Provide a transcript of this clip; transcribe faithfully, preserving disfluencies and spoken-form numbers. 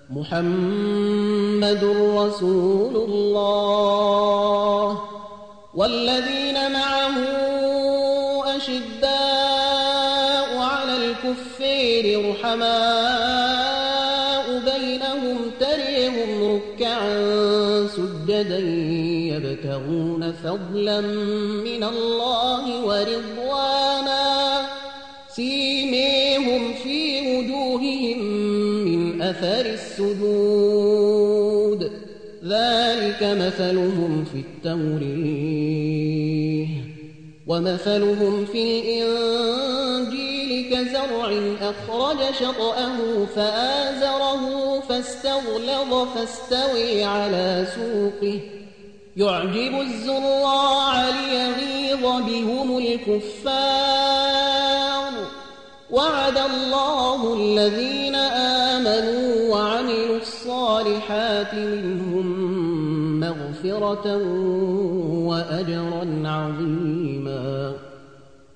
محمد رسول الله والذين معه أشداء على الكفار رحماء بينهم تريهم ركعا سجدا يبتغون فضلا من الله ورضوانا سيميهم في وجوههم من أثر السجود ذلك مثلهم في التوريه ومثلهم في الإنجيل كزرع أخرج شطأه فآزره فاستغلظ فاستوي على سوقه يعجب الزراع ليغيظ بهم الكفار وعد الله الذين آمنوا وعملوا الصالحات منهم مغفرة وأجرا عظيما.